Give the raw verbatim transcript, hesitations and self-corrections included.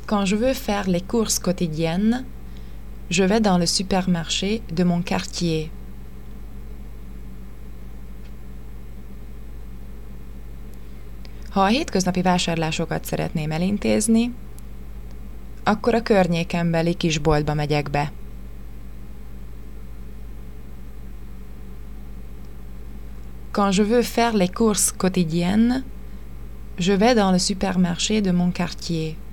Quand je veux faire les courses quotidiennes, je vais dans le supermarché de mon quartier. Ha a hétköznapi vásárlásokat szeretném elintézni, akkor a környékembeli kisboltba megyek be. Quand je veux faire les courses quotidiennes, je vais dans le supermarché de mon quartier.